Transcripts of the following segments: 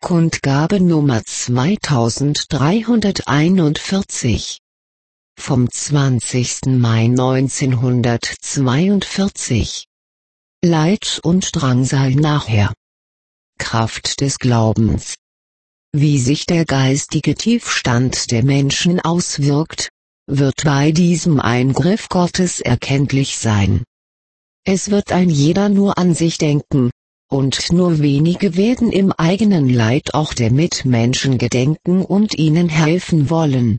Kundgabe Nummer 2341 vom 20. Mai 1942. Leid und Drangsal nachher. Kraft des Glaubens. Wie sich der geistige Tiefstand der Menschen auswirkt, wird bei diesem Eingriff Gottes erkenntlich sein. Es wird ein jeder nur an sich denken, und nur wenige werden im eigenen Leid auch der Mitmenschen gedenken und ihnen helfen wollen.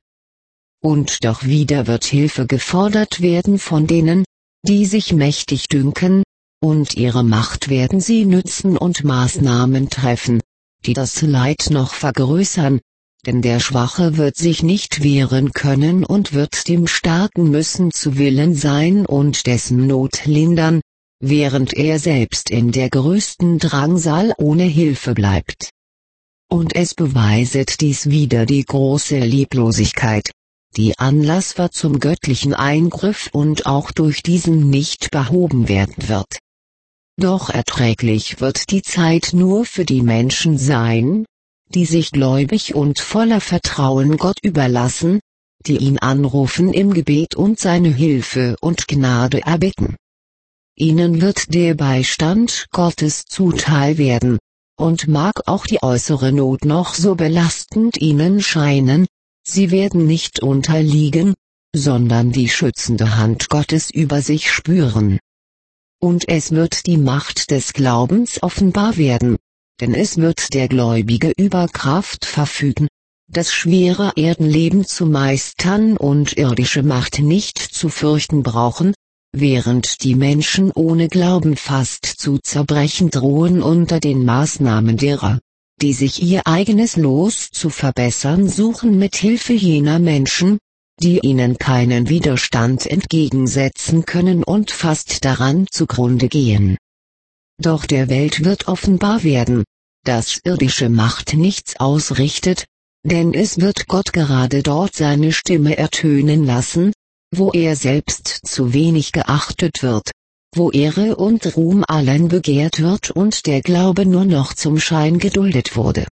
Und doch wieder wird Hilfe gefordert werden von denen, die sich mächtig dünken, und ihre Macht werden sie nützen und Maßnahmen treffen, die das Leid noch vergrößern, denn der Schwache wird sich nicht wehren können und wird dem Starken müssen zu Willen sein und dessen Not lindern, während er selbst in der größten Drangsal ohne Hilfe bleibt. Und es beweiset dies wieder die große Lieblosigkeit, die Anlass war zum göttlichen Eingriff und auch durch diesen nicht behoben werden wird. Doch erträglich wird die Zeit nur für die Menschen sein, die sich gläubig und voller Vertrauen Gott überlassen, die ihn anrufen im Gebet und seine Hilfe und Gnade erbitten. Ihnen wird der Beistand Gottes zuteil werden, und mag auch die äußere Not noch so belastend ihnen scheinen, sie werden nicht unterliegen, sondern die schützende Hand Gottes über sich spüren. Und es wird die Macht des Glaubens offenbar werden, denn es wird der Gläubige über Kraft verfügen, das schwere Erdenleben zu meistern und irdische Macht nicht zu fürchten brauchen, während die Menschen ohne Glauben fast zu zerbrechen drohen unter den Maßnahmen derer, die sich ihr eigenes Los zu verbessern suchen mit Hilfe jener Menschen, die ihnen keinen Widerstand entgegensetzen können und fast daran zugrunde gehen. Doch der Welt wird offenbar werden, dass irdische Macht nichts ausrichtet, denn es wird Gott gerade dort seine Stimme ertönen lassen, wo er selbst zu wenig geachtet wird, wo Ehre und Ruhm allen begehrt wird und der Glaube nur noch zum Schein geduldet wurde.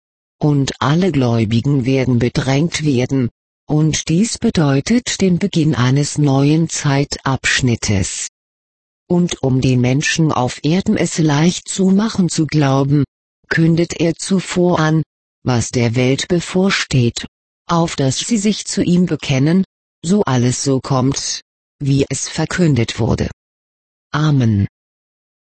Und alle Gläubigen werden bedrängt werden, und dies bedeutet den Beginn eines neuen Zeitabschnittes. Und um den Menschen auf Erden es leicht zu machen zu glauben, kündet er zuvor an, was der Welt bevorsteht, auf dass sie sich zu ihm bekennen, so alles so kommt, wie es verkündet wurde. Amen.